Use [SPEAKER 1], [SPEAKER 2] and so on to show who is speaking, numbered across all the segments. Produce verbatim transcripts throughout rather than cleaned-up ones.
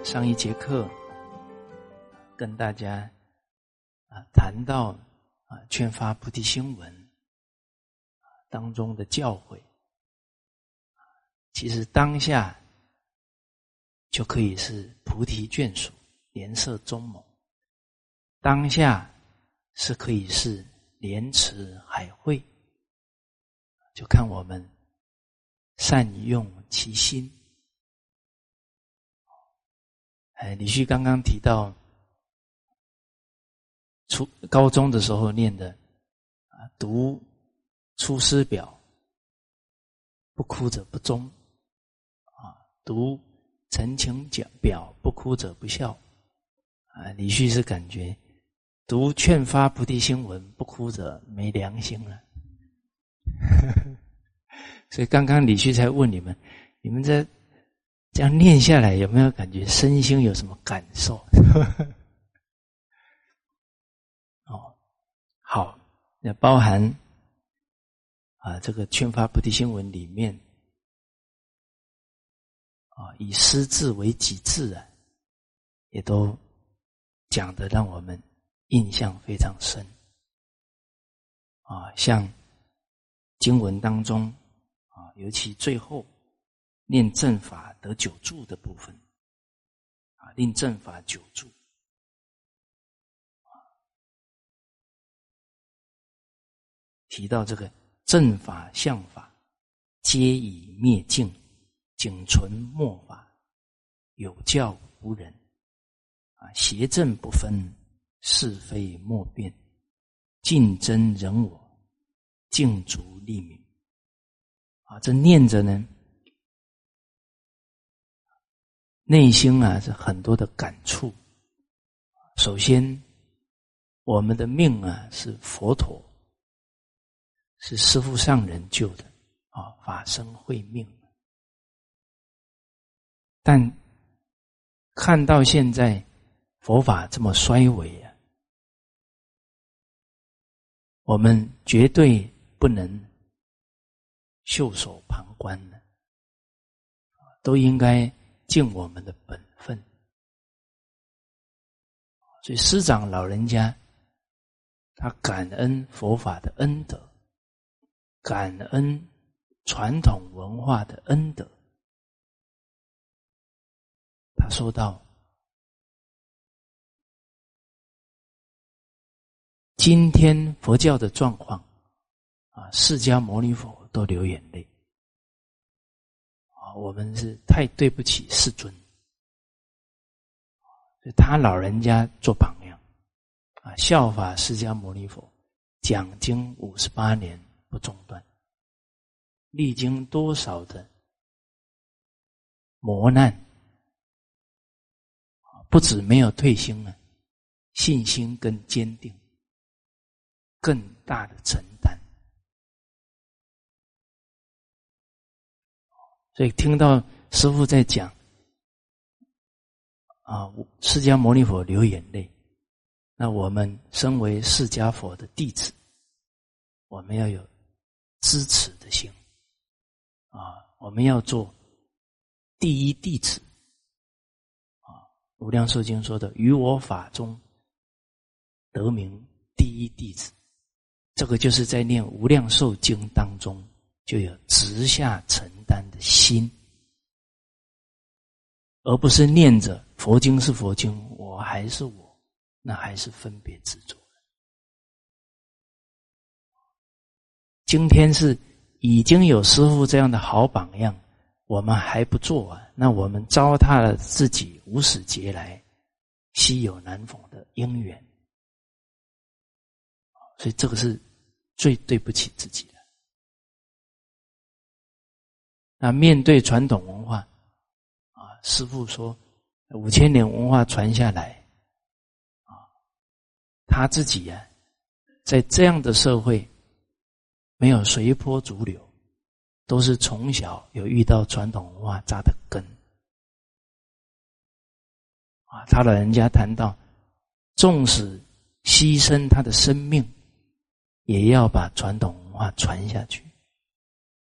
[SPEAKER 1] 上一节课跟大家啊谈到啊劝发菩提心文当中的教诲，其实当下就可以是菩提眷属，莲色中猛；当下是可以是莲池海会，就看我们善用其心。哎，李旭刚刚提到初高中的时候念的啊，读《出师表》，不哭者不忠啊；读《陈情表》，不哭者不孝啊。李旭是感觉读《劝发菩提心文》，不哭者没良心了。所以刚刚李旭才问你们，你们在这样念下来，有没有感觉身心有什么感受？哦，好，那包含啊这个劝发菩提心文里面啊以师字为己字啊，也都讲得让我们印象非常深啊。像经文当中啊，尤其最后念正法得久住的部分啊，令正法久住提到这个正法相法皆以灭尽，仅存末法，有教无人啊，邪正不分，是非莫辨，尽真人我，尽足利民啊。这念着呢，内心啊是很多的感触。首先，我们的命啊是佛陀，是师父上人救的啊，法身慧命。但看到现在佛法这么衰微啊，我们绝对不能袖手旁观的，都应该尽我们的本分。所以师长老人家他感恩佛法的恩德，感恩传统文化的恩德。他说到今天佛教的状况啊，释迦牟尼佛都流眼泪啊，我们是太对不起世尊，所以他老人家做榜样啊，效法释迦牟尼佛，讲经五十八年不中断，历经多少的磨难，不止没有退心啊，信心更坚定，更大的承担。所以听到师父在讲啊，释迦牟尼佛流眼泪，那我们身为释迦佛的弟子，我们要有支持的心啊，我们要做第一弟子啊。无量寿经说的，于我法中得名第一弟子，这个就是在念无量寿经当中就有直下承担的心，而不是念着佛经是佛经，我还是我，那还是分别执着。今天是已经有师父这样的好榜样，我们还不做啊，那我们糟蹋了自己无始劫来稀有难逢的因缘，所以这个是最对不起自己的。那面对传统文化啊，师父说五千年文化传下来啊，他自己啊在这样的社会没有随波逐流，都是从小有遇到传统文化扎的根啊。他老人家谈到，纵使牺牲他的生命，也要把传统文化传下去。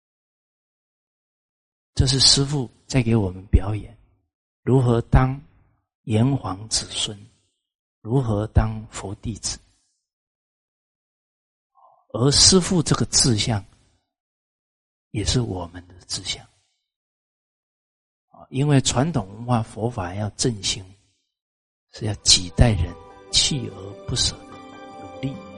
[SPEAKER 1] 这是师父在给我们表演如何当炎黄子孙如何当佛弟子。而师父这个志向也是我们的志向，因为传统文化佛法要振兴，是要几代人锲而不舍的努力。